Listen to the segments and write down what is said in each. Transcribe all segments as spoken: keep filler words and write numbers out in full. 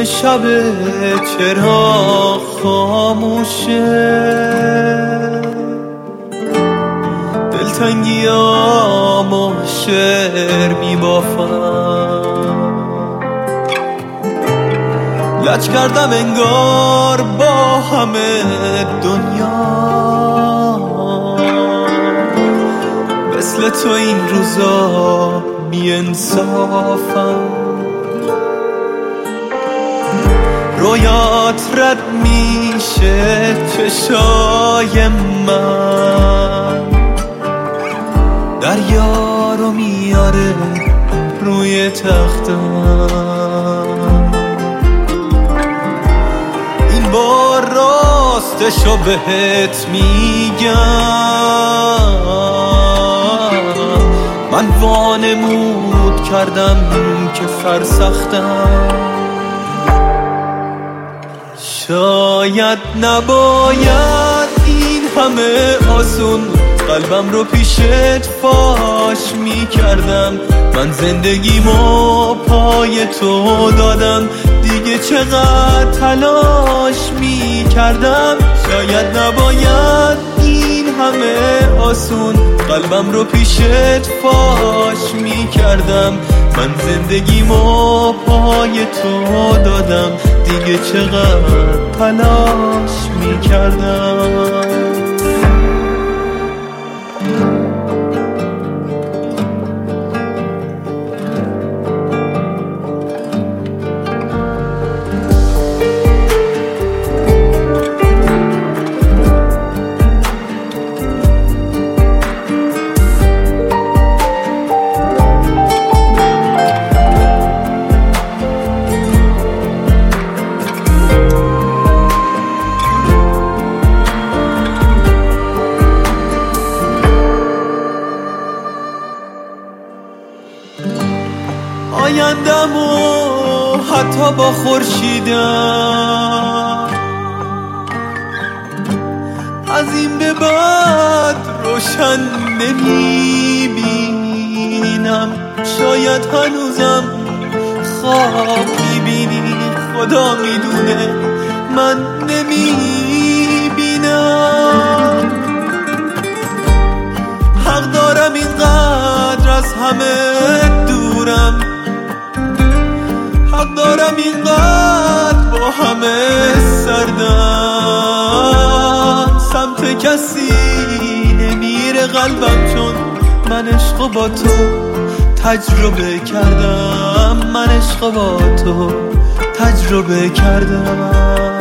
شب چرا خاموشه، دلتنگیامو شعر میبافم، لج کردم انگار با همه دنیا، مثل تو این روزا بی انصافم، رویات رد میشه چشای من، دریا رو میاره روی تختم، این بار راستشو بهت میگم، من وانمود کردم که سرسختم، شاید نباید این همه آسون قلبم رو پیشت فاش میکردم، من زندگیمو پای تو دادم، دیگه چقدر تلاش میکردم، شاید نباید این همه آسون قلبم رو پیشت فاش میکردم، من زندگیمو پای تو دادم، دیگه چقدر تلاش میکردم. آیندم و حتی با خورشیدم از این به بعد روشن نمیبینم، شاید هنوزم خواب میبینی، خدا میدونه من نمیبینم، حق دارم اینقدر از همه دورم، حق دارم اینقدر با همه سردم، سمت کسی نمیره قلبم، چون من عشق با تو تجربه کردم، من عشق با تو تجربه کردم،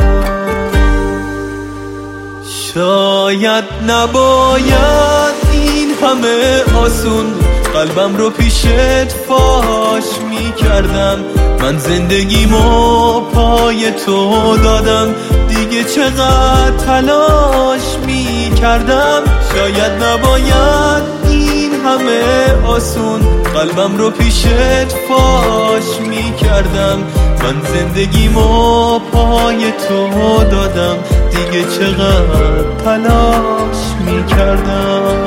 شاید نباید این همه آسون قلبم رو پیشت فاش میکردم، من زندگیمو پای تو دادم، دیگه چقدر تلاش میکردم، شاید نباید این همه آسون قلبم رو پیشت فاش میکردم، من زندگیمو پای تو دادم، دیگه چقدر تلاش میکردم.